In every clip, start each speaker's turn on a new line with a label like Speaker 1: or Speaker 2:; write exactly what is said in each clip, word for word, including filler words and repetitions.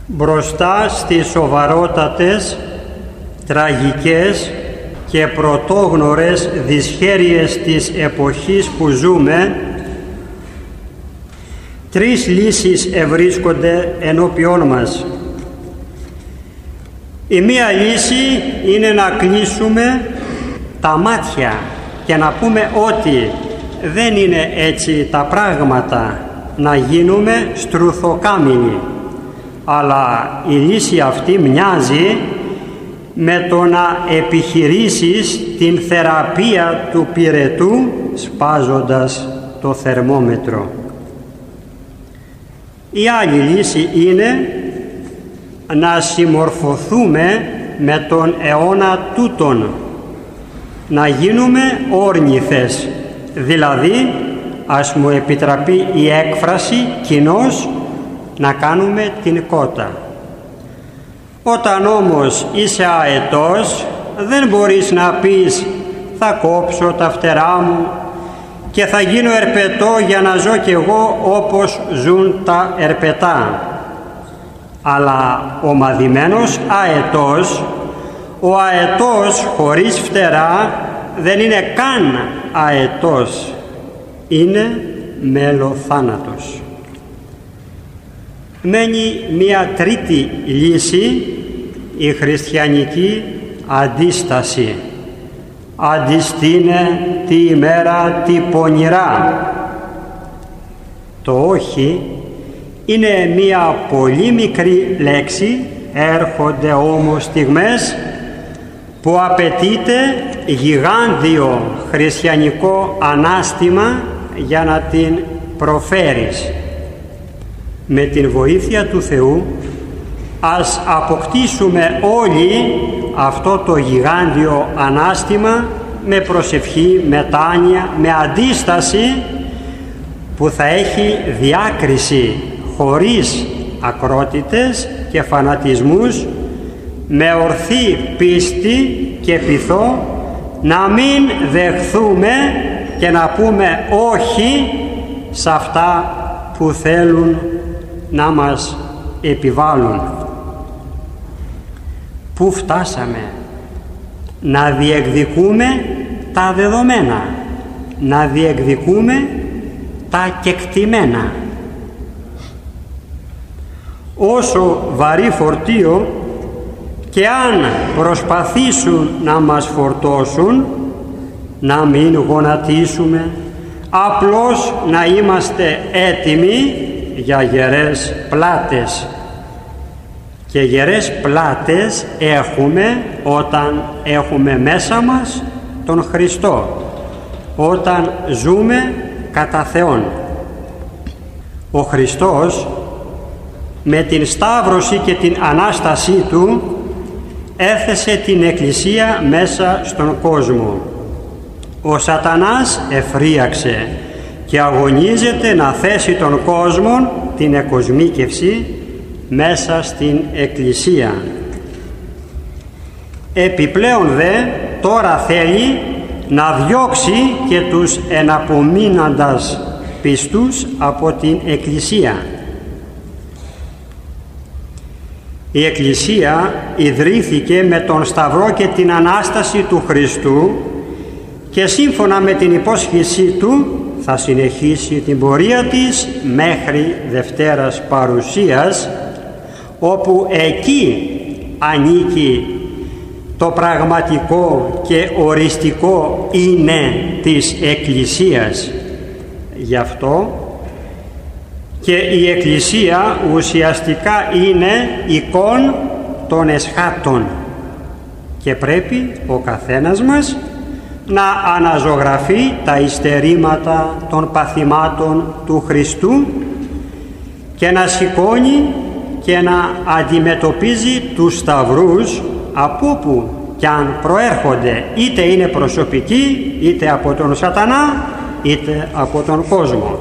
Speaker 1: Μπροστά στις σοβαρότατες, τραγικές και πρωτόγνωρες δυσχέρειες της εποχής που ζούμε, τρεις λύσεις ευρίσκονται ενώπιόν μας. Η μία λύση είναι να κλείσουμε τα μάτια και να πούμε ότι δεν είναι έτσι τα πράγματα, να γίνουμε στρουθοκάμινοι. Αλλά η λύση αυτή μοιάζει με το να επιχειρήσεις την θεραπεία του πυρετού σπάζοντας το θερμόμετρο. Η άλλη λύση είναι να συμμορφωθούμε με τον αιώνα τούτον, να γίνουμε όρνηθες, δηλαδή ας μου επιτραπεί η έκφραση κοινώς να κάνουμε την κότα. Όταν όμως είσαι αετός δεν μπορείς να πεις θα κόψω τα φτερά μου και θα γίνω ερπετό για να ζω κι εγώ όπως ζουν τα ερπετά. Αλλά ο μαδημένος αετός, ο αετός χωρίς φτερά δεν είναι καν αετός, είναι μελοθάνατος. Μένει μία τρίτη λύση, η χριστιανική αντίσταση. Αντιστήνε τη ημέρα τη πονηρά. Το όχι είναι μία πολύ μικρή λέξη, έρχονται όμως στιγμές που απαιτείται γιγάντιο χριστιανικό ανάστημα για να την προφέρεις. Με την βοήθεια του Θεού ας αποκτήσουμε όλοι αυτό το γιγάντιο ανάστημα με προσευχή, με τάνοια, με αντίσταση που θα έχει διάκριση χωρίς ακρότητες και φανατισμούς, με ορθή πίστη και πειθό να μην δεχθούμε και να πούμε όχι σε αυτά που θέλουν να μας επιβάλλουν. Πού φτάσαμε? Να διεκδικούμε τα δεδομένα, να διεκδικούμε τα κεκτημένα. Όσο βαρύ φορτίο και αν προσπαθήσουν να μας φορτώσουν, να μην γονατίσουμε, απλώς να είμαστε έτοιμοι για γερές πλάτες. Και γερές πλάτες έχουμε όταν έχουμε μέσα μας τον Χριστό, όταν ζούμε κατά Θεόν. Ο Χριστός με την Σταύρωση και την Ανάστασή Του έθεσε την Εκκλησία μέσα στον κόσμο. Ο Σατανάς εφρίαξε και αγωνίζεται να θέσει τον κόσμο, την εκοσμίκευση, μέσα στην Εκκλησία. Επιπλέον δε τώρα θέλει να διώξει και τους εναπομείναντας πιστούς από την Εκκλησία. Η Εκκλησία ιδρύθηκε με τον Σταυρό και την Ανάσταση του Χριστού και σύμφωνα με την υπόσχεσή Του θα συνεχίσει την πορεία της μέχρι Δευτέρας Παρουσίας, όπου εκεί ανήκει το πραγματικό και οριστικό είναι της Εκκλησίας. Γι' αυτό και η Εκκλησία ουσιαστικά είναι εικόν των εσχάτων και πρέπει ο καθένας μας να αναζωγραφεί τα υστερήματα των παθημάτων του Χριστού και να σηκώνει και να αντιμετωπίζει τους σταυρούς από όπου κι αν προέρχονται, είτε είναι προσωπικοί, είτε από τον Σατανά, είτε από τον κόσμο.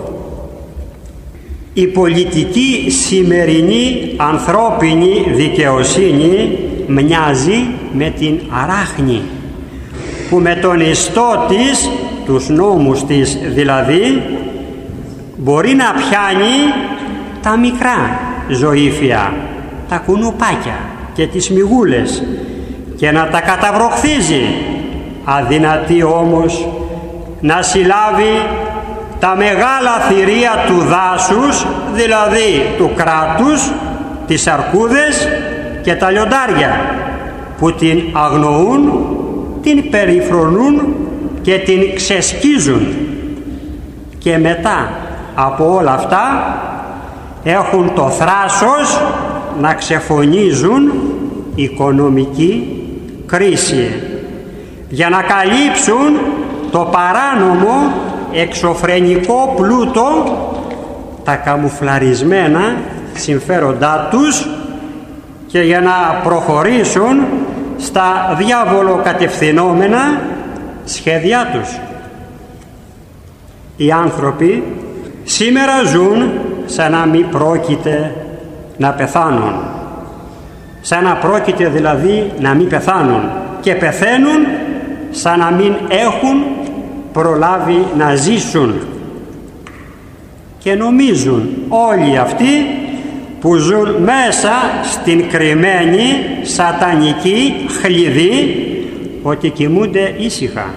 Speaker 1: Η πολιτική σημερινή ανθρώπινη δικαιοσύνη μοιάζει με την αράχνη, που με τον ιστό της, τους νόμους της δηλαδή, μπορεί να πιάνει τα μικρά ζωήφια, τα κουνουπάκια και τις μυγούλες και να τα καταβροχθίζει, αδυνατή όμως να συλλάβει τα μεγάλα θηρία του δάσους, δηλαδή του κράτους, τις αρκούδες και τα λιοντάρια, που την αγνοούν, την περιφρονούν και την ξεσκίζουν. Και μετά από όλα αυτά έχουν το θράσος να ξεφωνίζουν οικονομική κρίση για να καλύψουν το παράνομο εξωφρενικό πλούτο, τα καμουφλαρισμένα συμφέροντά τους και για να προχωρήσουν στα διάβολοκατευθυνόμενα σχέδιά τους. Οι άνθρωποι σήμερα ζουν σαν να μην πρόκειται να πεθάνουν, σαν να πρόκειται δηλαδή να μην πεθάνουν, και πεθαίνουν σαν να μην έχουν προλάβει να ζήσουν. Και νομίζουν όλοι αυτοί που ζουν μέσα στην κρυμμένη σατανική χλειδί ότι κοιμούνται ήσυχα.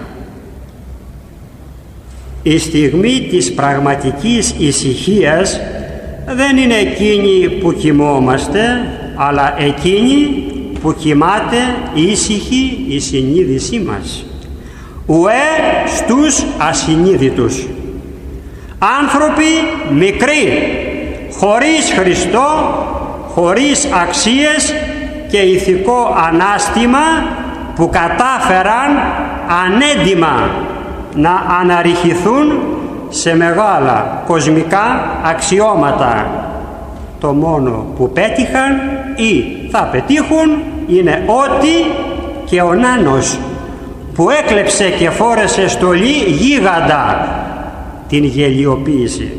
Speaker 1: Η στιγμή της πραγματικής ησυχίας δεν είναι εκείνη που κοιμόμαστε, αλλά εκείνη που κοιμάται ήσυχη η συνείδησή μας. Ουέ στους ασυνείδητους. Άνθρωποι μικροί, χωρίς Χριστό, χωρίς αξίες και ηθικό ανάστημα, που κατάφεραν ανέντιμα να αναρριχηθούν σε μεγάλα κοσμικά αξιώματα. Το μόνο που πέτυχαν ή θα πετύχουν είναι ότι και ο Νάνος, που έκλεψε και φόρεσε στολή γίγαντα, την γελιοποίηση.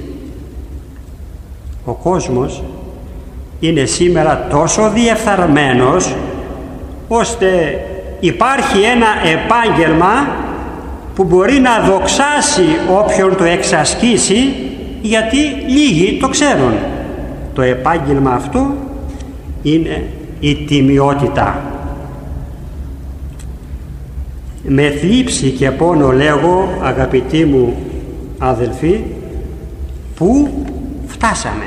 Speaker 1: Ο κόσμος είναι σήμερα τόσο διεφθαρμένος, ώστε υπάρχει ένα επάγγελμα που μπορεί να δοξάσει όποιον το εξασκήσει, γιατί λίγοι το ξέρουν. Το επάγγελμα αυτό είναι η τιμιότητα. Με θλίψη και πόνο λέγω, αγαπητοί μου αδελφοί, πού φτάσαμε.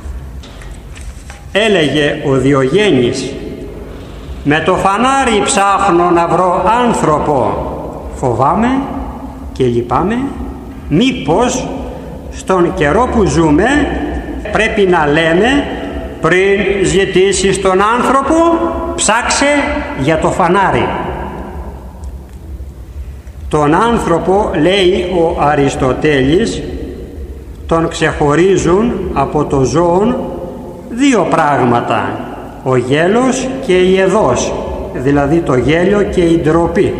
Speaker 1: Έλεγε ο Διογέννης, με το φανάρι ψάχνω να βρω άνθρωπο, φοβάμαι και λυπάμαι, μήπως στον καιρό που ζούμε πρέπει να λέμε, πριν ζητήσεις τον άνθρωπο, ψάξε για το φανάρι. Τον άνθρωπο, λέει ο Αριστοτέλης, τον ξεχωρίζουν από το ζώον δύο πράγματα, ο γέλος και η εδώς, δηλαδή το γέλιο και η ντροπή.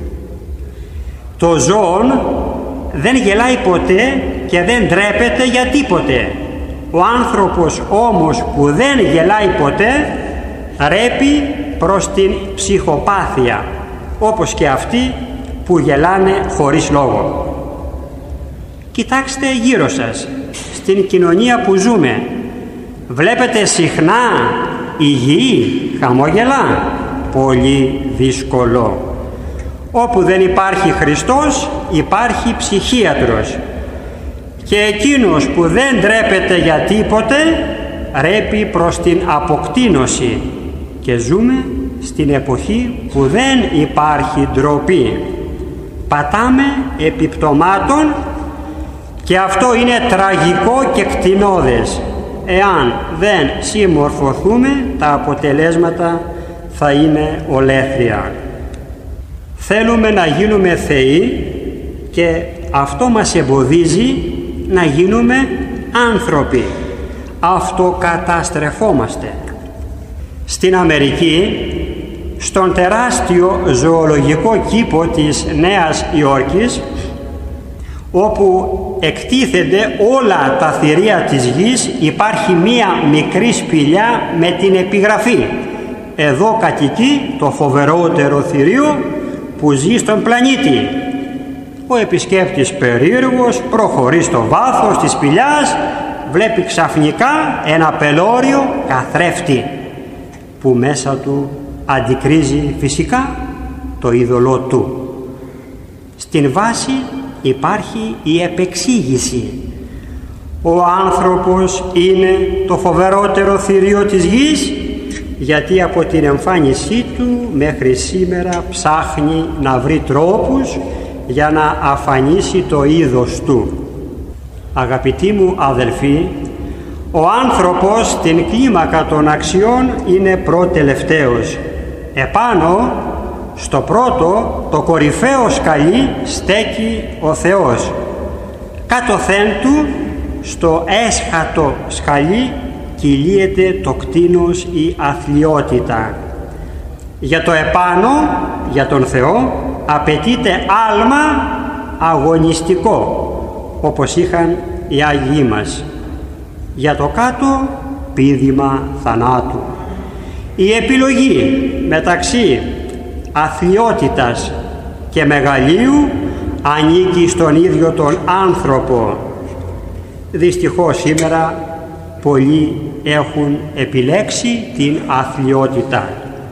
Speaker 1: Το ζώον δεν γελάει ποτέ και δεν ντρέπεται για τίποτε. Ο άνθρωπος όμως που δεν γελάει ποτέ ρέπει προς την ψυχοπάθεια, όπως και αυτοί που γελάνε χωρίς λόγο. Κοιτάξτε γύρω σας, στην κοινωνία που ζούμε, βλέπετε συχνά υγιή χαμόγελα? Πολύ δύσκολο. Όπου δεν υπάρχει Χριστός, υπάρχει ψυχίατρος. Και εκείνος που δεν ντρέπεται για τίποτε ρέπει προς την αποκτήνωση. Και ζούμε στην εποχή που δεν υπάρχει ντροπή. Πατάμε επιπτωμάτων και αυτό είναι τραγικό και κτηνώδες. Εάν δεν συμμορφωθούμε, τα αποτελέσματα θα είναι ολέθρια. Θέλουμε να γίνουμε θεοί και αυτό μας εμποδίζει να γίνουμε άνθρωποι. Αυτοκαταστρεφόμαστε. Στην Αμερική, στον τεράστιο ζωολογικό κήπο της Νέας Υόρκης, όπου εκτίθενται όλα τα θηρία της γης, υπάρχει μία μικρή σπηλιά με την επιγραφή «Εδώ κατοικεί το φοβερότερο θηρίο που ζει στον πλανήτη». Ο επισκέπτης περίεργος προχωρεί στο βάθος της σπηλιάς, βλέπει ξαφνικά ένα πελώριο καθρέφτη. που μέσα του αντικρίζει φυσικά το είδωλό του. Στην βάση υπάρχει η επεξήγηση. Ο άνθρωπος είναι το φοβερότερο θηρίο της γης, γιατί από την εμφάνισή του μέχρι σήμερα ψάχνει να βρει τρόπους για να αφανίσει το είδος του. Αγαπητοί μου αδελφοί, ο άνθρωπος στην κλίμακα των αξιών είναι προτελευταίος. Επάνω στο πρώτο, το κορυφαίο σκαλί, στέκει ο Θεός. Κάτωθεν του, στο έσχατο σκαλί, κυλίεται το κτήνος, η αθλιότητα. Για το επάνω, για τον Θεό, απαιτείται άλμα αγωνιστικό, όπως είχαν οι Άγιοι μας. Για το κάτω, πήδημα θανάτου. Η επιλογή μεταξύ αθλιότητας και μεγαλείου ανήκει στον ίδιο τον άνθρωπο. Δυστυχώς σήμερα πολλοί έχουν επιλέξει την αθλιότητα.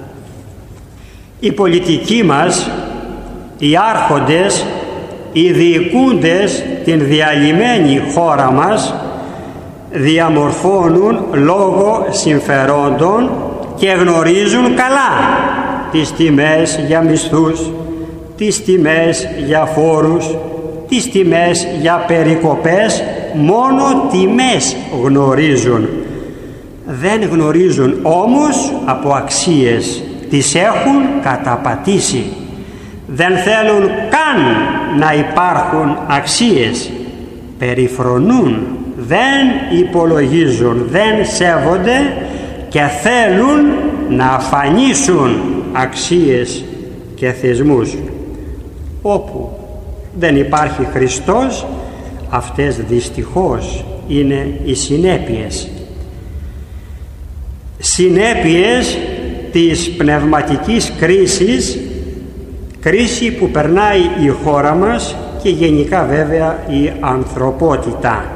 Speaker 1: Οι πολιτικοί μας, οι άρχοντες, οι διοικούντες την διαλυμένη χώρα μας διαμορφώνουν λόγω συμφερόντων και γνωρίζουν καλά τις τιμές για μισθούς, τις τιμές για φόρους, τις τιμές για περικοπές. Μόνο τιμές γνωρίζουν. Δεν γνωρίζουν όμως από αξίες. Τις έχουν καταπατήσει. Δεν θέλουν καν να υπάρχουν αξίες. Περιφρονούν, δεν υπολογίζουν, δεν σέβονται και θέλουν να αφανίσουν αξίες και θεσμούς. Όπου δεν υπάρχει Χριστός, αυτές δυστυχώς είναι οι συνέπειες. Συνέπειες της πνευματικής κρίσης, κρίση που περνάει η χώρα μας και γενικά βέβαια η ανθρωπότητα.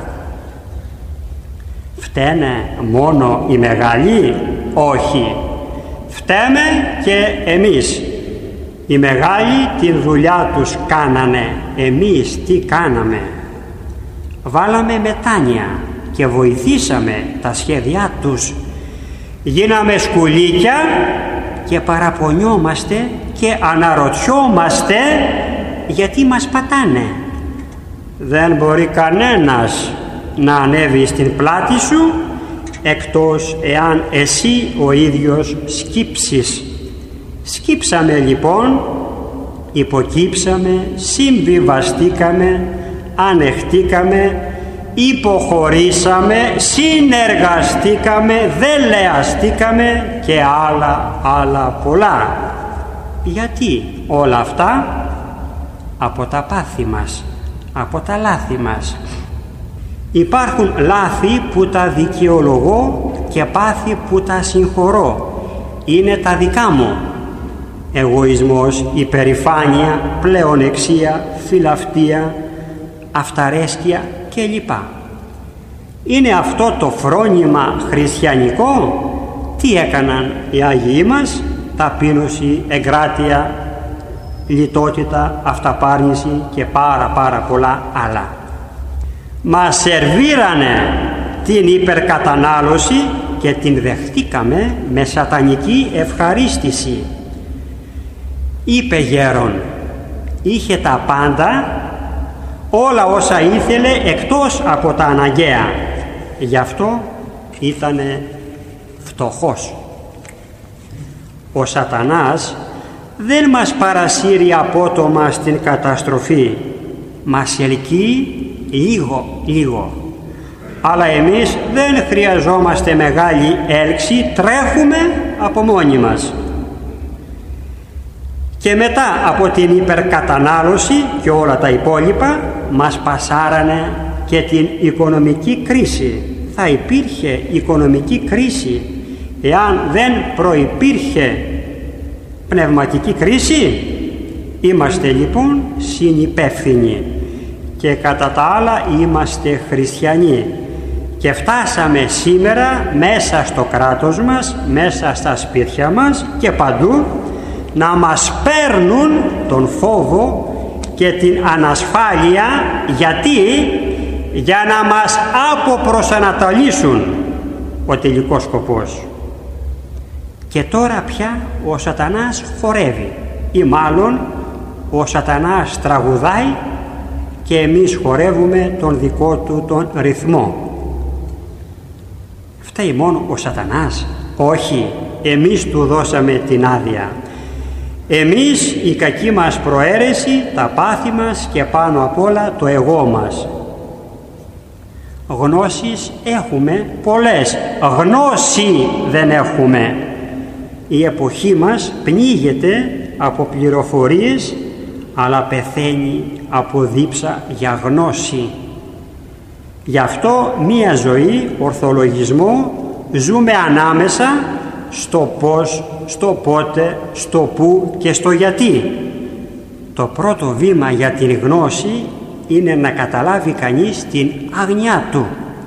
Speaker 1: Φταίνε μόνο οι μεγάλοι? Όχι. Φταίμε και εμείς. Οι μεγάλοι την δουλειά τους κάνανε. Εμείς τι κάναμε? Βάλαμε μετάνοια και βοηθήσαμε τα σχέδιά τους. Γίναμε σκουλίκια και παραπονιόμαστε και αναρωτιόμαστε γιατί μας πατάνε. Δεν μπορεί κανένας να ανέβει στην πλάτη σου εκτός εάν εσύ ο ίδιος σκύψεις. Σκύψαμε λοιπόν, υποκύψαμε, συμβιβαστήκαμε, ανεχτήκαμε, υποχωρήσαμε, συνεργαστήκαμε, δελεαστήκαμε και άλλα άλλα πολλά. Γιατί όλα αυτά? Από τα πάθη μας, από τα λάθη μας. Υπάρχουν λάθη που τα δικαιολογώ και πάθη που τα συγχωρώ. Είναι τα δικά μου. Εγωισμός, υπερηφάνεια, πλεονεξία, φιλαυτία, αυταρέσκεια κλπ. Είναι αυτό το φρόνημα χριστιανικό? Τι έκαναν οι Άγιοι μας? Ταπείνωση, εγκράτεια, λιτότητα, αυταπάρνηση και πάρα πάρα πολλά άλλα. Μας σερβίρανε την υπερκατανάλωση και την δεχτήκαμε με σατανική ευχαρίστηση. Είπε γέρον, είχε τα πάντα, όλα όσα ήθελε εκτός από τα αναγκαία. Γι' αυτό ήτανε φτωχός. Ο σατανάς δεν μας παρασύρει απότομα στην καταστροφή. Μας ελκύει λίγο λίγο. Αλλά εμείς δεν χρειαζόμαστε μεγάλη έλξη, τρέχουμε από μόνοι μας. Και μετά από την υπερκατανάλωση και όλα τα υπόλοιπα μας πασάρανε και την οικονομική κρίση. Θα υπήρχε οικονομική κρίση εάν δεν προϋπήρχε πνευματική κρίση. Είμαστε λοιπόν συνυπεύθυνοι και κατά τα άλλα είμαστε χριστιανοί. και φτάσαμε σήμερα μέσα στο κράτος μας, μέσα στα σπίτια μας και παντού να μας παίρνουν τον φόβο και την ανασφάλεια. Γιατί? Για να μας αποπροσανατολίσουν, ο τελικός σκοπός. Και τώρα πια ο σατανάς χορεύει, ή μάλλον ο σατανάς τραγουδάει και εμείς χορεύουμε τον δικό του τον ρυθμό. Φταίει μόνο ο σατανάς? Όχι, εμείς του δώσαμε την άδεια. Εμείς, η κακή μας προαίρεση, τα πάθη μας και πάνω απ' όλα το εγώ μας. Γνώσεις έχουμε πολλές, γνώση δεν έχουμε. Η εποχή μας πνίγεται από πληροφορίες, αλλά πεθαίνει από δίψα για γνώση. Γι' αυτό μία ζωή ορθολογισμό ζούμε ανάμεσα στο πώς, στο πότε, στο πού και στο γιατί. Το πρώτο βήμα για την γνώση είναι να καταλάβει κανείς την άγνοιά του.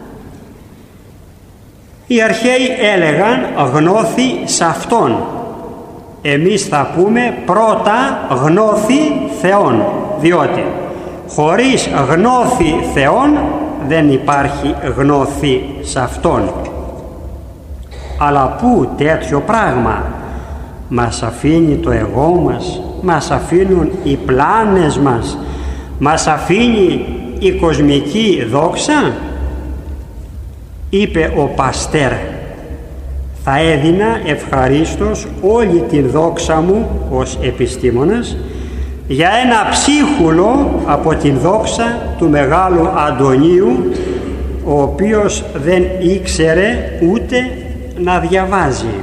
Speaker 1: Οι αρχαίοι έλεγαν γνώθη σ' αυτόν. Εμείς θα πούμε πρώτα γνώθη Θεόν, διότι χωρίς γνώθη Θεόν δεν υπάρχει γνώθη σ' αυτόν. Αλλά πού τέτοιο πράγμα? Μας αφήνει το εγώ μας, μας αφήνουν οι πλάνες μας, μας αφήνει η κοσμική δόξα? Είπε ο Παστέρ, θα έδινα ευχαρίστως όλη την δόξα μου ως επιστήμονας για ένα ψίχουλο από την δόξα του μεγάλου Αντωνίου, ο οποίος δεν ήξερε ούτε να διαβάζει.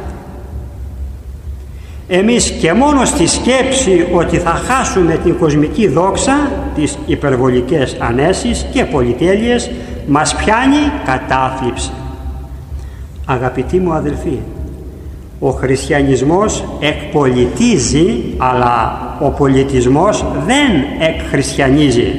Speaker 1: Εμείς και μόνο στη σκέψη ότι θα χάσουμε την κοσμική δόξα, τις υπερβολικές ανέσεις και πολυτέλειες, μας πιάνει κατάθλιψη. Αγαπητοί μου αδελφοί, ο χριστιανισμός εκπολιτίζει, αλλά ο πολιτισμός δεν εκχριστιανίζει.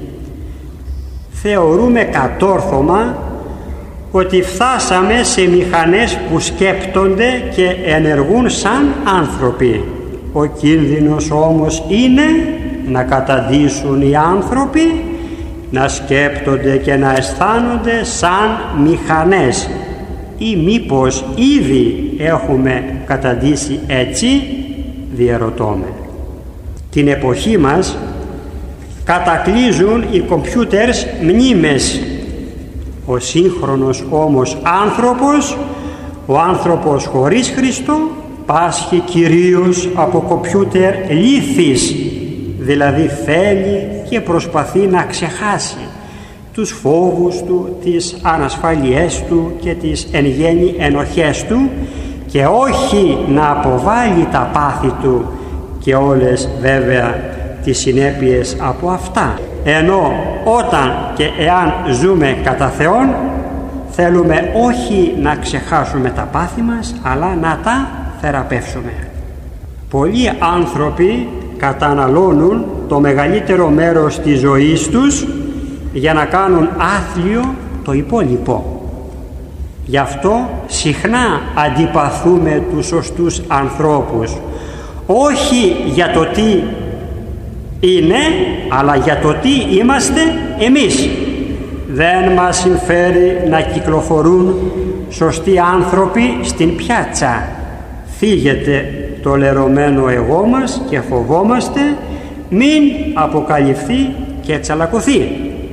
Speaker 1: Θεωρούμε κατόρθωμα ότι φτάσαμε σε μηχανές που σκέπτονται και ενεργούν σαν άνθρωποι. Ο κίνδυνος όμως είναι να καταντήσουν οι άνθρωποι να σκέπτονται και να αισθάνονται σαν μηχανές, ή μήπως ήδη έχουμε καταντήσει έτσι, διερωτώμε. Την εποχή μας κατακλείζουν οι κομπιούτερς μνήμες. Ο σύγχρονος όμως άνθρωπος, ο άνθρωπος χωρίς Χριστό, πάσχει κυρίως από κομπιούτερ λύθης, δηλαδή θέλει και προσπαθεί να ξεχάσει τους φόβους του, τις ανασφάλειές του και τις εν γέννη ενοχές του, και όχι να αποβάλει τα πάθη του και όλες βέβαια τις συνέπειες από αυτά. Ενώ όταν και εάν ζούμε κατά Θεόν, θέλουμε όχι να ξεχάσουμε τα πάθη μας, αλλά να τα θεραπεύσουμε. Πολλοί άνθρωποι καταναλώνουν το μεγαλύτερο μέρος της ζωής τους για να κάνουν άθλιο το υπόλοιπο. Γι' αυτό συχνά αντιπαθούμε τους σωστούς ανθρώπους, όχι για το τι είναι, αλλά για το τι είμαστε εμείς. Δεν μας συμφέρει να κυκλοφορούν σωστοί άνθρωποι στην πιάτσα. Φύγεται το λερωμένο εγώ μας και φοβόμαστε μην αποκαλυφθεί και τσαλακωθεί.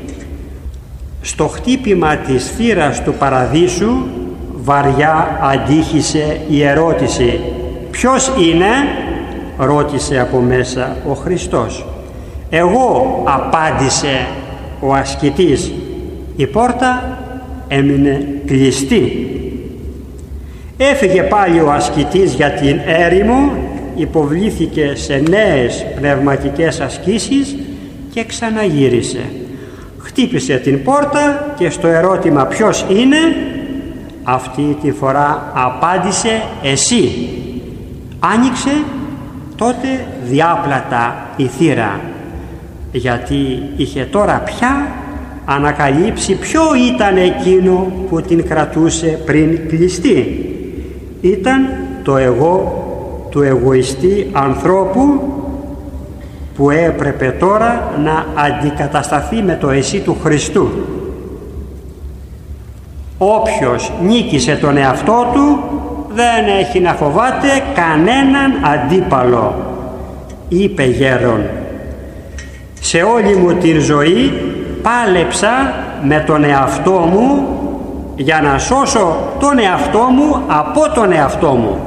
Speaker 1: Στο χτύπημα της θύρας του παραδείσου βαριά αντίχησε η ερώτηση «Ποιος είναι?» ρώτησε από μέσα ο Χριστός. «Εγώ», απάντησε ο ασκητής. Η πόρτα έμεινε κλειστή. Έφυγε πάλι ο ασκητής για την έρημο, υποβλήθηκε σε νέες πνευματικές ασκήσεις και ξαναγύρισε. Χτύπησε την πόρτα και στο ερώτημα «Ποιος είναι?» αυτή τη φορά απάντησε «Εσύ». Άνοιξε τότε διάπλατα η θύρα, γιατί είχε τώρα πια ανακαλύψει ποιο ήταν εκείνο που την κρατούσε πριν κλειστεί. Ήταν το εγώ του εγωιστή ανθρώπου που έπρεπε τώρα να αντικατασταθεί με το εσύ του Χριστού. Όποιος νίκησε τον εαυτό του δεν έχει να φοβάται κανέναν αντίπαλο, είπε γέρον. Σε όλη μου την ζωή πάλεψα με τον εαυτό μου για να σώσω τον εαυτό μου από τον εαυτό μου.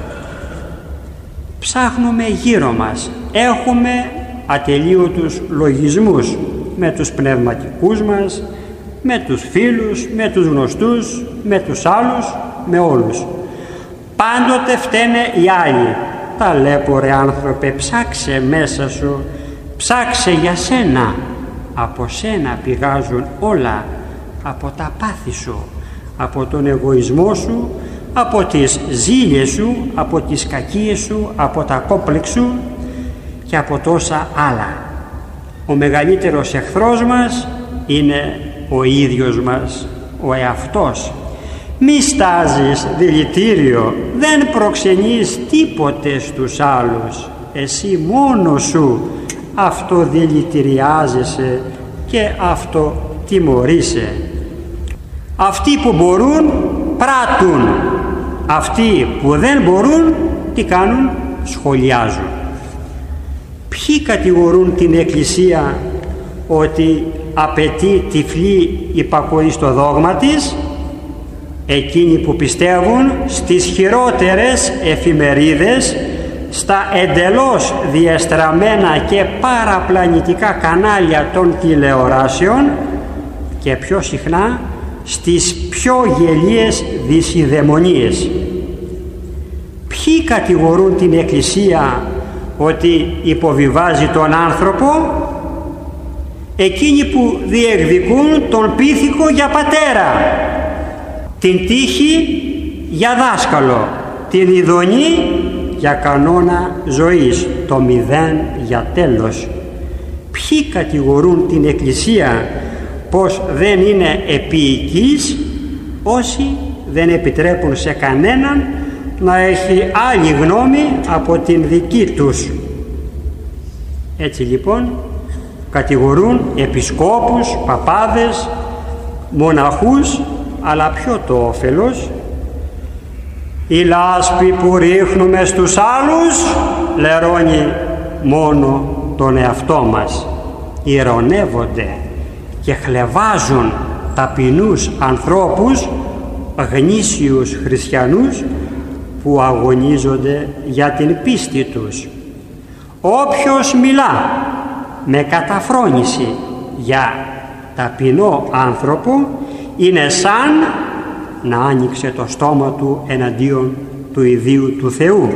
Speaker 1: Ψάχνουμε γύρω μας, έχουμε ατελείωτους λογισμούς με τους πνευματικούς μας, με τους φίλους, με τους γνωστούς, με τους άλλους, με όλους. Πάντοτε φταίνε οι άλλοι. Ταλέπορε άνθρωπε, ψάξε μέσα σου, ψάξε για σένα. Από σένα πηγάζουν όλα, από τα πάθη σου, από τον εγωισμό σου, από τις ζήλιες σου, από τις κακίες σου, από τα κόμπλεξ σου και από τόσα άλλα. Ο μεγαλύτερος εχθρός μας είναι ο ίδιος μας, ο εαυτός. Μη στάζεις δηλητήριο, δεν προξενείς τίποτε στους άλλους. Εσύ μόνος σου αυτοδηλητηριάζεσαι και αυτοτιμωρείσαι. Αυτοί που μπορούν πράττουν, αυτοί που δεν μπορούν τι κάνουν? Σχολιάζουν. Ποιοι κατηγορούν την Εκκλησία ότι απαιτεί τυφλή υπακοή στο δόγμα της? Εκείνοι που πιστεύουν στις χειρότερες εφημερίδες, στα εντελώς διεστραμμένα και παραπλανητικά κανάλια των τηλεοράσεων και πιο συχνά στις πιο γελίες δυσιδαιμονίες. Ποιοι κατηγορούν την Εκκλησία ότι υποβιβάζει τον άνθρωπο? Εκείνοι που διεκδικούν τον πίθηκο για πατέρα, την τύχη για δάσκαλο, την ειδονή για κανόνα ζωής, το μηδέν για τέλος. Ποιοι κατηγορούν την Εκκλησία πως δεν είναι επίοικης? Όσοι δεν επιτρέπουν σε κανέναν να έχει άλλη γνώμη από την δική τους. Έτσι λοιπόν κατηγορούν επισκόπους, παπάδες, μοναχούς, αλλά ποιο το όφελος? Η λάσπη που ρίχνουμε στους άλλους λερώνει μόνο τον εαυτό μας. Ηρωνεύονται και χλευάζουν ταπεινούς ανθρώπους, γνήσιους χριστιανούς που αγωνίζονται για την πίστη τους. Όποιος μιλά με καταφρόνηση για ταπεινό άνθρωπο είναι σαν να άνοιξε το στόμα του εναντίον του ιδίου του Θεού.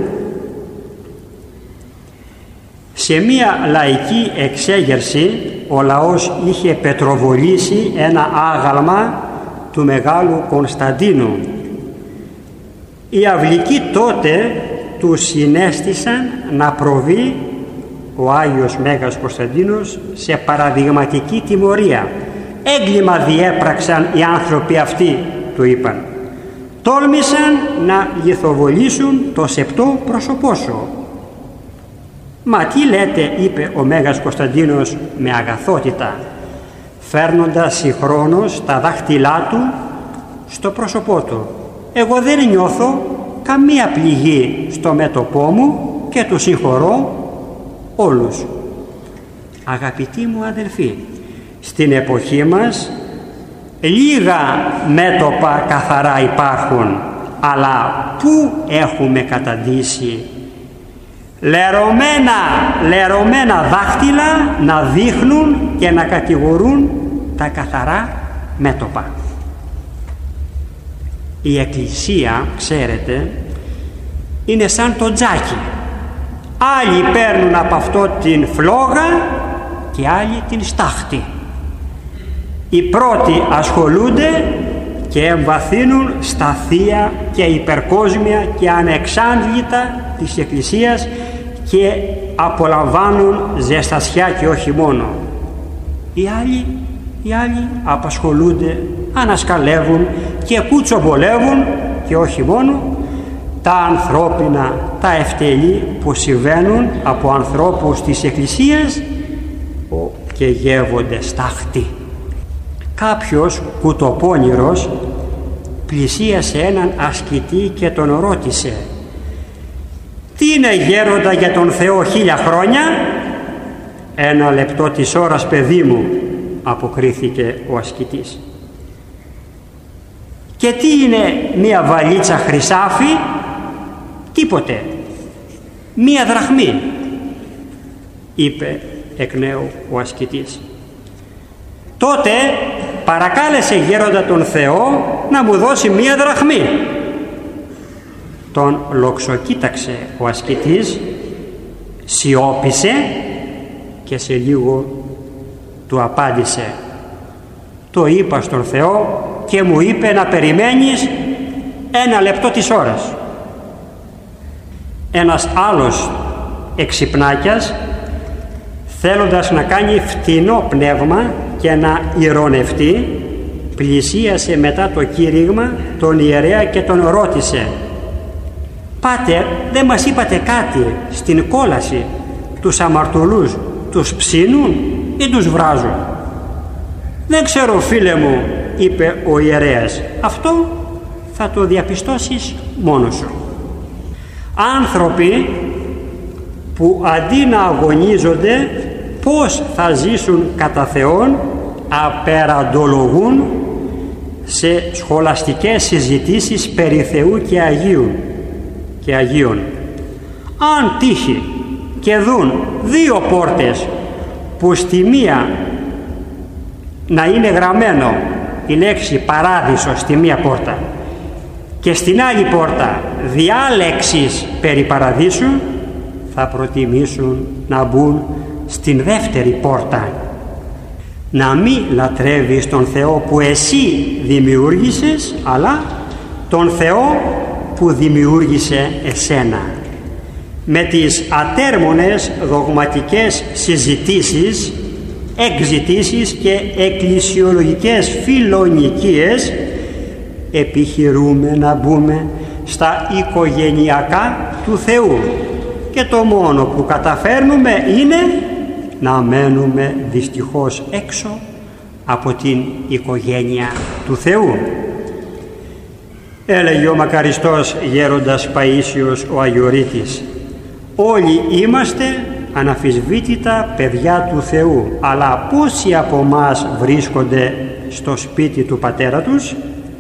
Speaker 1: Σε μία λαϊκή εξέγερση ο λαός είχε πετροβολήσει ένα άγαλμα του Μεγάλου Κωνσταντίνου. Οι αυλικοί τότε του συνέστησαν να προβεί ο Άγιος Μέγας Κωνσταντίνος σε παραδειγματική τιμωρία. Έγκλημα διέπραξαν οι άνθρωποι αυτοί, του είπαν. Τόλμησαν να λιθοβολήσουν το σεπτό πρόσωπό σου. Μα τι λέτε, είπε ο Μέγας Κωνσταντίνος με αγαθότητα, φέρνοντας συγχρόνως τα δάχτυλά του στο πρόσωπό του. Εγώ δεν νιώθω καμία πληγή στο μέτωπό μου και του συγχωρώ όλους. Αγαπητοί μου αδελφοί, στην εποχή μας λίγα μέτωπα καθαρά υπάρχουν, αλλά πού έχουμε καταντήσει λερωμένα, λερωμένα δάχτυλα να δείχνουν και να κατηγορούν τα καθαρά μέτωπα. Η Εκκλησία, ξέρετε, είναι σαν το τζάκι. Άλλοι παίρνουν από αυτό την φλόγα και άλλοι την στάχτη. Οι πρώτοι ασχολούνται και εμβαθύνουν στα θεία και υπερκόσμια και ανεξάντλητα της Εκκλησίας και απολαμβάνουν ζεστασιά και όχι μόνο. Οι άλλοι Οι άλλοι απασχολούνται, ανασκαλεύουν και κουτσομπολεύουν, και όχι μόνο, τα ανθρώπινα, τα ευτελή που συμβαίνουν από ανθρώπους της Εκκλησίας και γεύονται στάχτη. Κάποιος κουτοπώνηρος πλησίασε έναν ασκητή και τον ρώτησε: «Τι είναι, γέροντα, για τον Θεό χίλια χρόνια?» «Ένα λεπτό της ώρας, παιδί μου», αποκρίθηκε ο ασκητής. «Και τι είναι μία βαλίτσα χρυσάφι?» «Τίποτε, μία δραχμή», είπε εκ νέου ο ασκητής. «Τότε παρακάλεσε, γέροντα, τον Θεό να μου δώσει μία δραχμή». Τον λοξοκοίταξε ο ασκητής, σιώπησε και σε λίγο του απάντησε: «Το είπα στον Θεό και μου είπε να περιμένεις ένα λεπτό της ώρας». Ένας άλλος εξυπνάκιας, θέλοντας να κάνει φτηνό πνεύμα και να ηρωνευτεί, πλησίασε μετά το κήρυγμα τον ιερέα και τον ρώτησε: «Πάτερ, δεν μας είπατε κάτι στην κόλαση? Τους αμαρτωλούς τους ψήνουν ή τους βράζουν?» «Δεν ξέρω, φίλε μου», είπε ο ιερέας, «αυτό θα το διαπιστώσεις μόνος σου». Άνθρωποι που αντί να αγωνίζονται πώς θα ζήσουν κατά Θεόν, απεραντολογούν σε σχολαστικές συζητήσεις περί Θεού και Αγίων, και Αγίων. Αν τύχει και δουν δύο πόρτες που στη μία να είναι γραμμένο η λέξη παράδεισο στη μία πόρτα και στην άλλη πόρτα διάλεξης περί παραδείσου, θα προτιμήσουν να μπουν στην δεύτερη πόρτα. Να μην λατρεύεις τον Θεό που εσύ δημιούργησες, αλλά τον Θεό που δημιούργησε εσένα. Με τις ατέρμονες δογματικές συζητήσεις, εκζητήσεις και εκκλησιολογικές φιλονικίες επιχειρούμε να μπούμε στα οικογενειακά του Θεού και το μόνο που καταφέρνουμε είναι να μένουμε δυστυχώς έξω από την οικογένεια του Θεού. Έλεγε ο μακαριστός γέροντας Παΐσιος ο Αγιορείτης: «Όλοι είμαστε αναφυσβήτητα παιδιά του Θεού, αλλά πόσοι από μας βρίσκονται στο σπίτι του πατέρα τους?»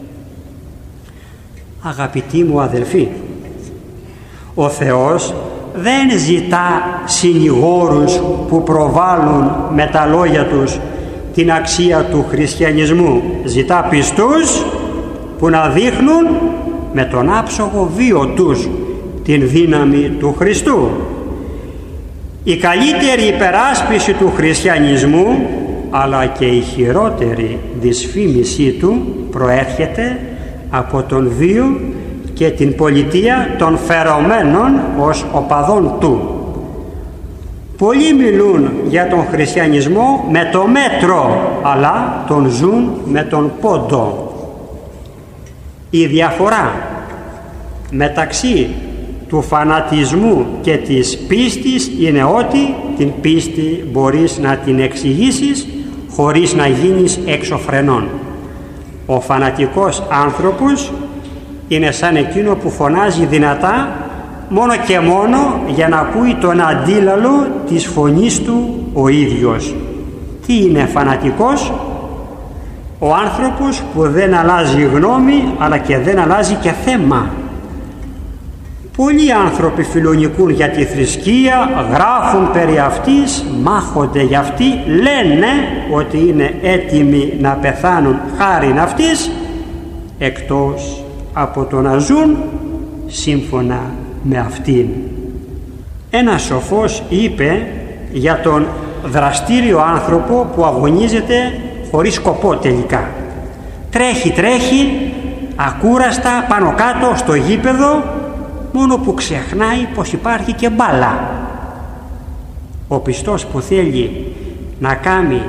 Speaker 1: Αγαπητοί μου αδελφοί, ο Θεός δεν ζητά συνηγόρους που προβάλλουν με τα λόγια τους την αξία του χριστιανισμού. Ζητά πιστούς που να δείχνουν με τον άψογο βίο τους την δύναμη του Χριστού. Η καλύτερη υπεράσπιση του χριστιανισμού, αλλά και η χειρότερη δυσφήμισή του, προέρχεται από τον βίο και την πολιτεία των φερωμένων ως οπαδών του. Πολλοί μιλούν για τον χριστιανισμό με το μέτρο, αλλά τον ζουν με τον πόντο. Η διαφορά μεταξύ του φανατισμού και της πίστης είναι ότι την πίστη μπορείς να την εξηγήσεις χωρίς να γίνεις εξωφρενών. Ο φανατικός άνθρωπος είναι σαν εκείνο που φωνάζει δυνατά μόνο και μόνο για να ακούει τον αντίλαλο της φωνής του ο ίδιος. Τι είναι φανατικός? Ο άνθρωπος που δεν αλλάζει γνώμη αλλά και δεν αλλάζει και θέμα. Πολλοί άνθρωποι φιλονικούν για τη θρησκεία, γράφουν περί αυτής, μάχονται για αυτή, λένε ότι είναι έτοιμοι να πεθάνουν χάριν αυτής, εκτός από το να ζουν σύμφωνα με αυτήν. Ένας σοφός είπε για τον δραστήριο άνθρωπο που αγωνίζεται χωρίς σκοπό τελικά. Τρέχει, τρέχει, ακούραστα πάνω κάτω στο γήπεδο, μόνο που ξεχνάει πως υπάρχει και μπάλα. Ο πιστός που θέλει να κάνει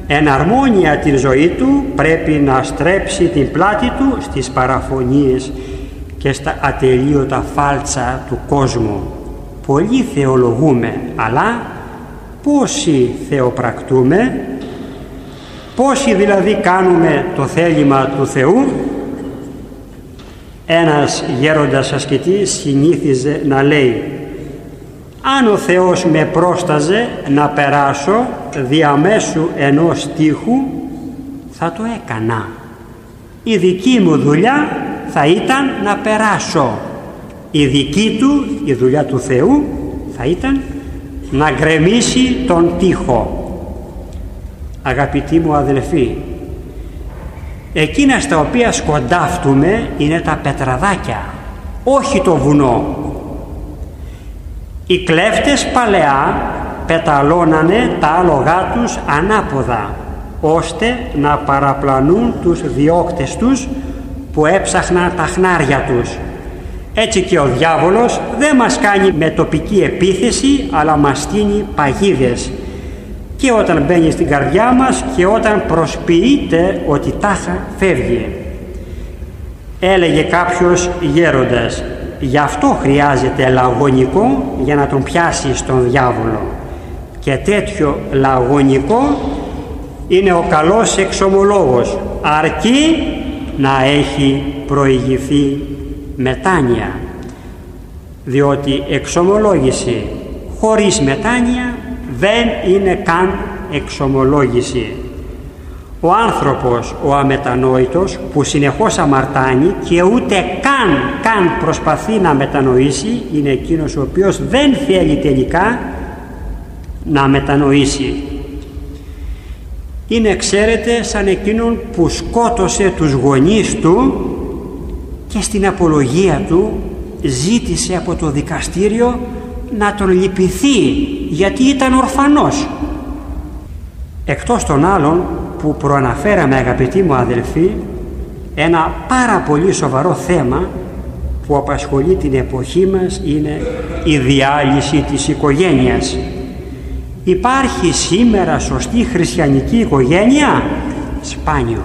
Speaker 1: εναρμόνια την ζωή του, πρέπει να στρέψει την πλάτη του στις παραφωνίες και στα ατελείωτα φάλτσα του κόσμου. Πολλοί θεολογούμε, αλλά πόσοι θεοπρακτούμε, πόσοι δηλαδή κάνουμε το θέλημα του Θεού. Ένας γέροντας ασκητής συνήθιζε να λέει: αν ο Θεός με πρόσταζε να περάσω διαμέσου ενός στίχου, θα το έκανα. Η δική μου δουλειά θα ήταν να περάσω. Η δική του, η δουλειά του Θεού, θα ήταν να γκρεμίσει τον τοίχο. Αγαπητοί μου αδελφοί, εκείνα στα οποία σκοντάφτουμε είναι τα πετραδάκια, όχι το βουνό. Οι κλέφτες παλαιά πεταλώνανε τα άλογά τους ανάποδα, ώστε να παραπλανούν τους διώκτες τους που έψαχναν τα χνάρια τους. Έτσι και ο διάβολος δεν μας κάνει με τοπική επίθεση, αλλά μας στείνει παγίδες, και όταν μπαίνει στην καρδιά μας και όταν προσποιείται ότι τάχα φεύγει. Έλεγε κάποιος γέροντας: γι' αυτό χρειάζεται λαγωνικό για να τον πιάσει στον διάβολο, και τέτοιο λαγωνικό είναι ο καλός εξομολόγος, αρκεί να έχει προηγηθεί μετάνοια, διότι εξομολόγηση χωρίς μετάνοια δεν είναι καν εξομολόγηση. Ο άνθρωπος ο αμετανόητος που συνεχώς αμαρτάνει και ούτε καν, καν προσπαθεί να μετανοήσει, είναι εκείνος ο οποίος δεν θέλει τελικά να μετανοήσει. Είναι, ξέρετε, σαν εκείνον που σκότωσε τους γονείς του και στην απολογία του ζήτησε από το δικαστήριο να τον λυπηθεί γιατί ήταν ορφανός. Εκτός των άλλων που προαναφέραμε, αγαπητοί μου αδελφοί, ένα πάρα πολύ σοβαρό θέμα που απασχολεί την εποχή μας είναι η διάλυση της οικογένειας. Υπάρχει σήμερα σωστή χριστιανική οικογένεια? Σπάνιο.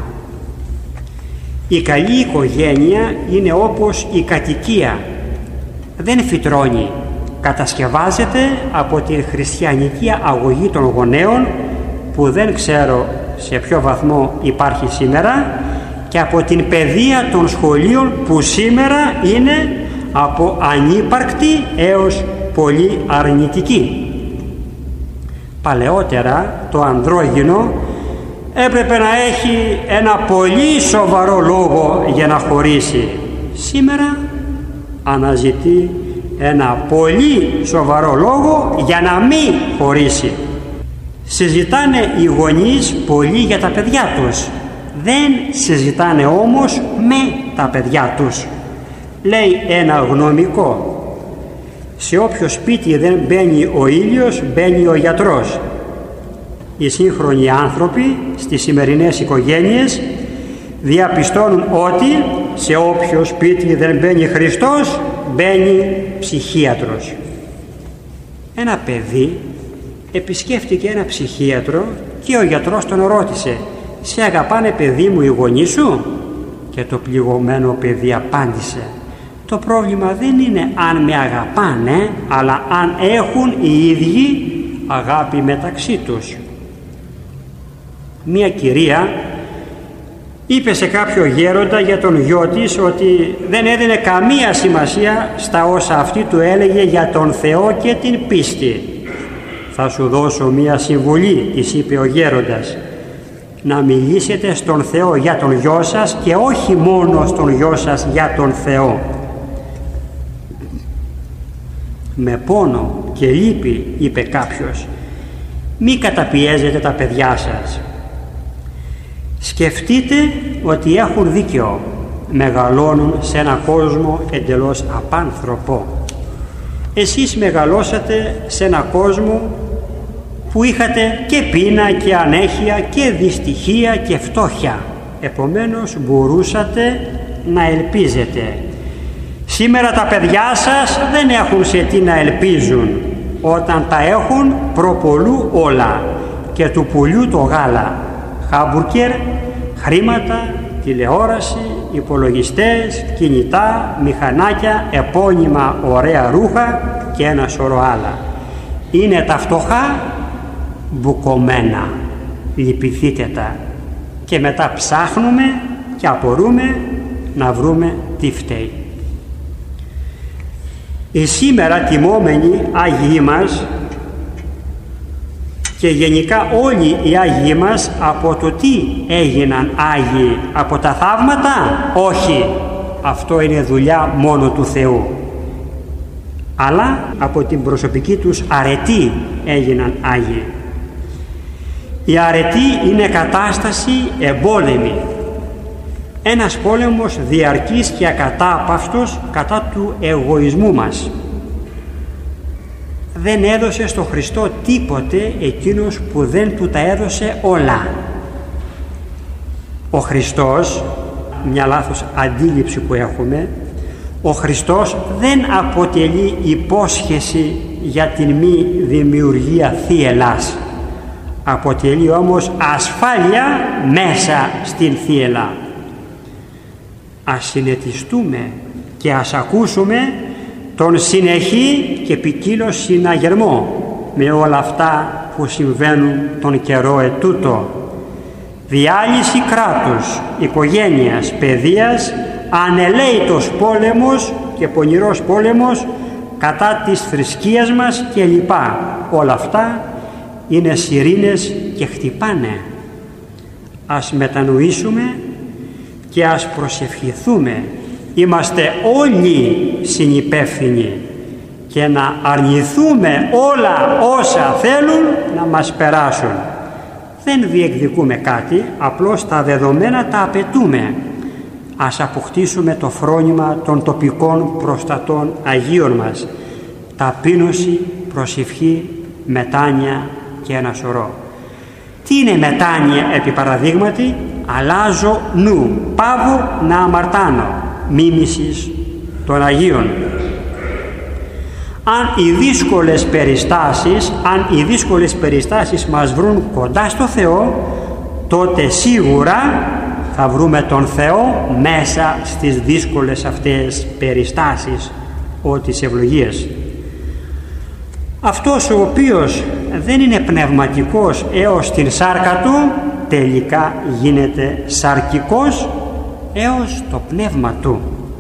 Speaker 1: Η καλή οικογένεια είναι όπως η κατοικία. Δεν φυτρώνει. Κατασκευάζεται από την χριστιανική αγωγή των γονέων, που δεν ξέρω σε ποιο βαθμό υπάρχει σήμερα, και από την παιδεία των σχολείων που σήμερα είναι από ανύπαρκτη έως πολύ αρνητική. Παλαιότερα το ανδρόγυνο έπρεπε να έχει ένα πολύ σοβαρό λόγο για να χωρίσει. Σήμερα αναζητεί ένα πολύ σοβαρό λόγο για να μην χωρίσει. Συζητάνε οι γονείς πολύ για τα παιδιά τους, δεν συζητάνε όμως με τα παιδιά τους. Λέει ένα γνωμικό: σε όποιο σπίτι δεν μπαίνει ο ήλιος, μπαίνει ο γιατρός. Οι σύγχρονοι άνθρωποι στις σημερινές οικογένειες διαπιστώνουν ότι σε όποιο σπίτι δεν μπαίνει Χριστός, μπαίνει ψυχίατρος. Ένα παιδί επισκέφτηκε ένα ψυχίατρο και ο γιατρός τον ρώτησε: «Σε αγαπάνε, παιδί μου, οι γονείς σου?» Και το πληγωμένο παιδί απάντησε: «Το πρόβλημα δεν είναι αν με αγαπάνε, αλλά αν έχουν οι ίδιοι αγάπη μεταξύ τους». Μία κυρία είπε σε κάποιο γέροντα για τον γιο της ότι δεν έδινε καμία σημασία στα όσα αυτή του έλεγε για τον Θεό και την πίστη. «Θα σου δώσω μία συμβουλή», της είπε ο γέροντας, «να μιλήσετε στον Θεό για τον γιο σας και όχι μόνο στον γιο σας για τον Θεό». «Με πόνο και λύπη», είπε κάποιος, «μη καταπιέζετε τα παιδιά σας. Σκεφτείτε ότι έχουν δίκιο, μεγαλώνουν σε ένα κόσμο εντελώς απάνθρωπο. Εσείς μεγαλώσατε σε ένα κόσμο που είχατε και πείνα και ανέχεια και δυστυχία και φτώχεια, επομένως μπορούσατε να ελπίζετε. Σήμερα τα παιδιά σας δεν έχουν σε τι να ελπίζουν. Όταν τα έχουν προπολού όλα και του πουλιού το γάλα. χάμπουργκερ, χρήματα, τηλεόραση, υπολογιστές, κινητά, μηχανάκια, επώνυμα ωραία ρούχα και ένα σωρό άλλα. Είναι τα φτωχά μπουκωμένα. Λυπηθείτε τα. Και μετά ψάχνουμε και απορούμε να βρούμε τι φταίει. Οι σήμερα τιμόμενοι Άγιοι μας και γενικά όλοι οι Άγιοι μας από το τι έγιναν Άγιοι? Από τα θαύματα? Όχι. Αυτό είναι δουλειά μόνο του Θεού. Αλλά από την προσωπική τους αρετή έγιναν Άγιοι. Η αρετή είναι κατάσταση εμπόλεμη. Ένας πόλεμος διαρκής και ακατάπαυστος κατά του εγωισμού μας. Δεν έδωσε στο Χριστό τίποτε εκείνος που δεν του τα έδωσε όλα. Ο Χριστός, μια λάθος αντίληψη που έχουμε, ο Χριστός δεν αποτελεί υπόσχεση για την μη δημιουργία θύελλας. Αποτελεί όμως ασφάλεια μέσα στην θύελλα. Ας συνετιστούμε και ας ακούσουμε τον συνεχή και ποικίλο συναγερμό με όλα αυτά που συμβαίνουν τον καιρό ετούτο. Διάλυση κράτους, οικογένειας, παιδείας, ανελαίητος πόλεμος και πονηρός πόλεμος κατά της θρησκείας μας κλπ. Όλα αυτά είναι σιρήνες και χτυπάνε. Ας μετανοήσουμε και ας προσευχηθούμε. Είμαστε όλοι συνυπεύθυνοι και να αρνηθούμε όλα όσα θέλουν να μας περάσουν. Δεν διεκδικούμε κάτι, απλώς τα δεδομένα τα απαιτούμε. Ας αποκτήσουμε το φρόνημα των τοπικών προστατών Αγίων μας. Ταπείνωση, προσευχή, μετάνοια και ένα σωρό. Τι είναι μετάνοια επί παραδείγματι? Αλλάζω νου, πάβω να αμαρτάνω, μίμησης των Αγίων. Αν οι δύσκολες περιστάσεις, αν οι δύσκολες περιστάσεις μας βρουν κοντά στο Θεό, τότε σίγουρα θα βρούμε τον Θεό μέσα στις δύσκολες αυτές περιστάσεις, ό, τις ευλογίες. Αυτός ο οποίος δεν είναι πνευματικός έως την σάρκα του, τελικά γίνεται σαρκικός έως το πνεύμα του.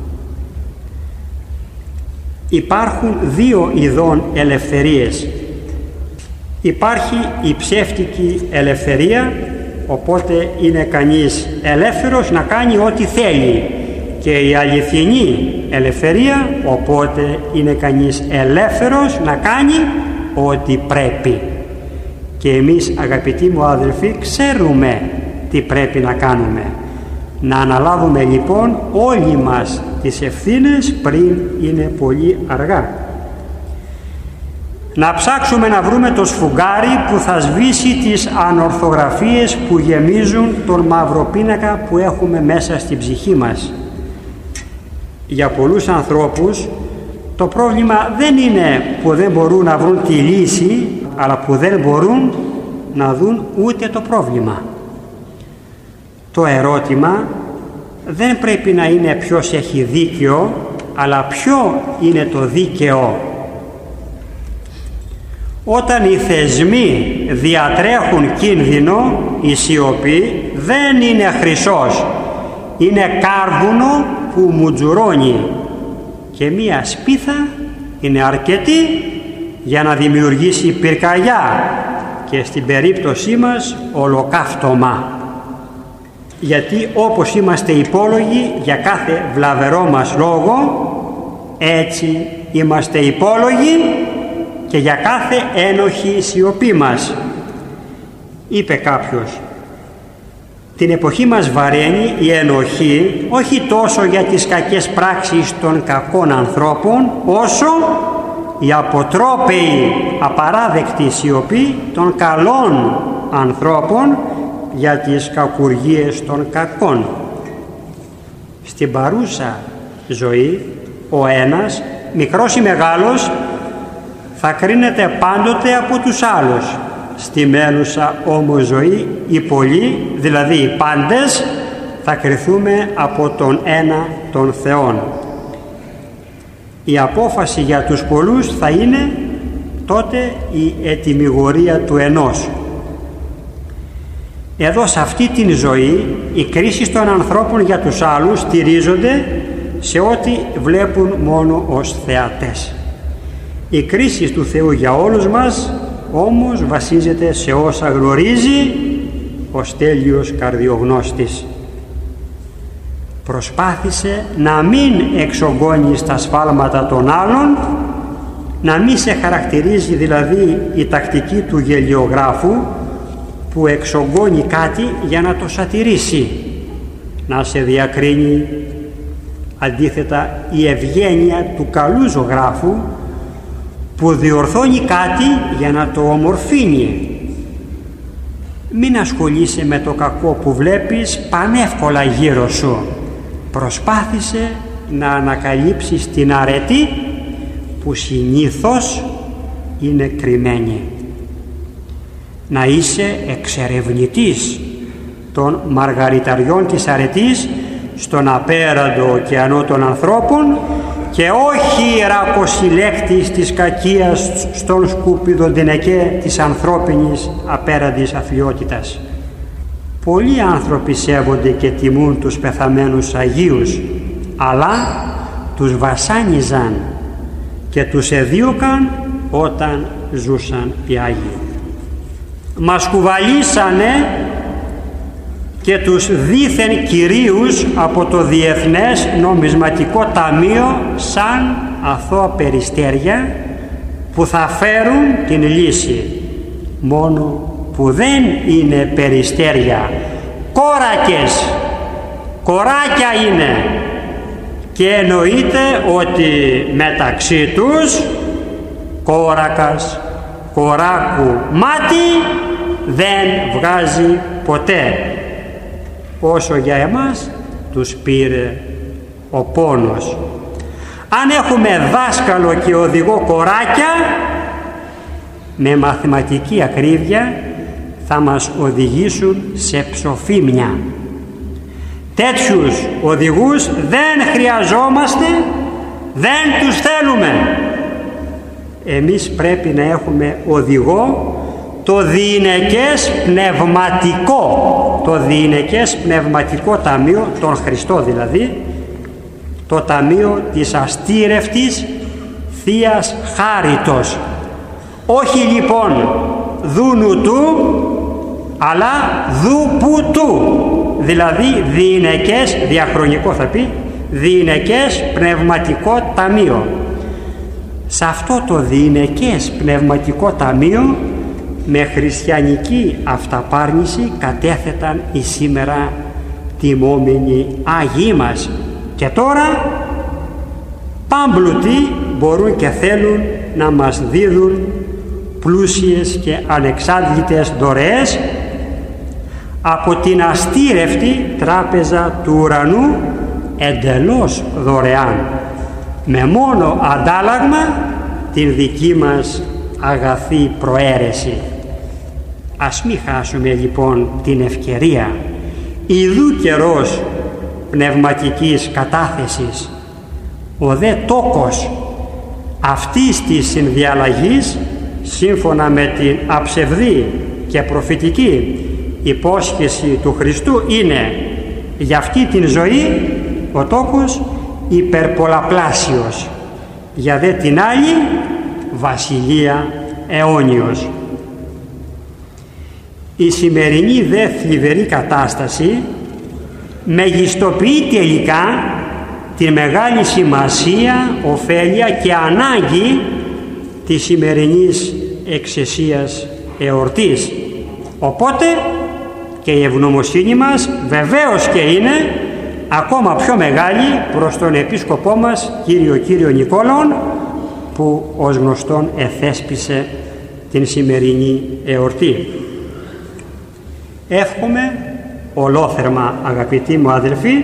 Speaker 1: Υπάρχουν δύο ειδών ελευθερίες. Υπάρχει η ψεύτικη ελευθερία, οπότε είναι κανείς ελεύθερος να κάνει ό,τι θέλει, και η αληθινή ελευθερία, οπότε είναι κανείς ελεύθερος να κάνει ό,τι πρέπει. Και εμείς, αγαπητοί μου αδελφοί, ξέρουμε τι πρέπει να κάνουμε. Να αναλάβουμε λοιπόν όλοι μας τις ευθύνες πριν είναι πολύ αργά. Να ψάξουμε να βρούμε το σφουγγάρι που θα σβήσει τις ανορθογραφίες που γεμίζουν τον μαύρο πίνακα που έχουμε μέσα στην ψυχή μας. Για πολλούς ανθρώπους το πρόβλημα δεν είναι που δεν μπορούν να βρουν τη λύση, αλλά που δεν μπορούν να δουν ούτε το πρόβλημα. Το ερώτημα δεν πρέπει να είναι ποιος έχει δίκαιο, αλλά ποιο είναι το δίκαιο. Όταν οι θεσμοί διατρέχουν κίνδυνο, η σιωπή δεν είναι χρυσός, είναι κάρβουνο που μουτζουρώνει, και μία σπίθα είναι αρκετή για να δημιουργήσει πυρκαγιά και στην περίπτωσή μας ολοκαύτωμα. Γιατί όπως είμαστε υπόλογοι για κάθε βλαβερό μας λόγο, έτσι είμαστε υπόλογοι και για κάθε ένοχη σιωπή μας. Είπε κάποιος, την εποχή μας βαραίνει η ενοχή όχι τόσο για τις κακές πράξεις των κακών ανθρώπων, όσο η αποτρόπαιη απαράδεκτη σιωπή των καλών ανθρώπων για τις κακουργίες των κακών. Στην παρούσα ζωή ο ένας, μικρός ή μεγάλος, θα κρίνεται πάντοτε από τους άλλους στη μέλουσα όμως ζωή οι πολλοί, δηλαδή οι πάντες, θα κριθούμε από τον ένα τον Θεόν. Η απόφαση για τους πολλούς θα είναι τότε η ετυμηγορία του ενός. Εδώ σε αυτή την ζωή οι κρίσεις των ανθρώπων για τους άλλους στηρίζονται σε ό,τι βλέπουν μόνο ως θεατές. Η κρίση του Θεού για όλους μας όμως βασίζεται σε όσα γνωρίζει ως τέλειος καρδιογνώστης. Προσπάθησε να μην εξογκώνεις τα σφάλματα των άλλων, να μην σε χαρακτηρίζει δηλαδή η τακτική του γελιογράφου που εξογκώνει κάτι για να το σατηρήσει, να σε διακρίνει. Αντίθετα, η ευγένεια του καλού ζωγράφου που διορθώνει κάτι για να το ομορφύνει. Μην ασχολείσαι με το κακό που βλέπεις πανεύκολα γύρω σου. Προσπάθησε να ανακαλύψεις την αρετή που συνήθως είναι κρυμμένη. Να είσαι εξερευνητής των μαργαριταριών της αρετής στον απέραντο ωκεανό των ανθρώπων και όχι ρακοσυλλέκτης της κακίας στον σκουπιδοντενεκέ της ανθρώπινης απέραντης αθλιότητας. Πολλοί άνθρωποι σέβονται και τιμούν τους πεθαμένους Αγίους, αλλά τους βασάνιζαν και τους εδίωκαν όταν ζούσαν οι Άγιοι. Μας κουβαλήσανε και τους δήθεν κυρίους από το Διεθνές Νομισματικό Ταμείο σαν αθώα περιστέρια που θα φέρουν την λύση, μόνο που δεν είναι περιστέρια, κόρακες, κοράκια είναι, και εννοείται ότι μεταξύ τους κόρακας κοράκου μάτι δεν βγάζει ποτέ. Όσο για εμάς τους πήρε ο πόνος. Αν έχουμε δάσκαλο και οδηγό κοράκια, με μαθηματική ακρίβεια θα μας οδηγήσουν σε ψοφίμια. Τέτοιους οδηγούς δεν χρειαζόμαστε, δεν τους θέλουμε. Εμείς πρέπει να έχουμε οδηγό το διηνεκές πνευματικό, το διηνεκές πνευματικό ταμείο, τον Χριστό δηλαδή, το ταμείο της αστήρευτης Θείας Χάριτος. Όχι λοιπόν δούνου του, αλλά δούπου του, δηλαδή διηνεκές, διαχρονικό θα πει, διηνεκές πνευματικό ταμείο. Σε αυτό το διηνεκές πνευματικό ταμείο με χριστιανική αυταπάρνηση κατέθεταν οι σήμερα τιμόμενοι Άγιοι μας, και τώρα πάμπλουτοι μπορούν και θέλουν να μας δίδουν πλούσιες και ανεξάντλητες δωρεές από την αστήρευτη τράπεζα του ουρανού, εντελώς δωρεάν, με μόνο αντάλλαγμα την δική μας αγαθή προαίρεση. Ας μην χάσουμε λοιπόν την ευκαιρία. Ιδού καιρός πνευματικής κατάθεσης, ο δε τόκος αυτής της συνδιαλλαγής, σύμφωνα με την αψευδή και προφητική υπόσχεση του Χριστού, είναι για αυτή την ζωή ο τόκος υπερπολαπλάσιος, για δε την άλλη βασιλεία αιώνιος. Η σημερινή δε θλιβερή κατάσταση μεγιστοποιεί τελικά τη μεγάλη σημασία, ωφέλεια και ανάγκη της σημερινής εξαισίας εορτής. Οπότε και η ευγνωμοσύνη μας βεβαίως και είναι ακόμα πιο μεγάλη προς τον επίσκοπό μας κύριο κύριο Νικόλαον, που ως γνωστόν εθέσπισε την σημερινή εορτή. Εύχομαι ολόθερμα, αγαπητοί μου αδελφοί,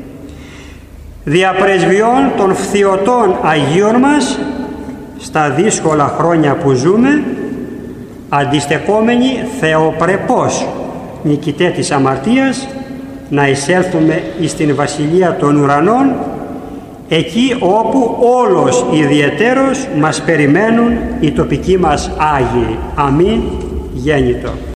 Speaker 1: διαπρεσβειών των φθιωτών Αγίων μας στα δύσκολα χρόνια που ζούμε, αντιστεκόμενοι θεοπρεπώς νικητέ της αμαρτίας, να εισέλθουμε εις την Βασιλεία των Ουρανών, εκεί όπου όλος ιδιαιτέρως μας περιμένουν οι τοπικοί μας Άγιοι. Αμήν γέννητο.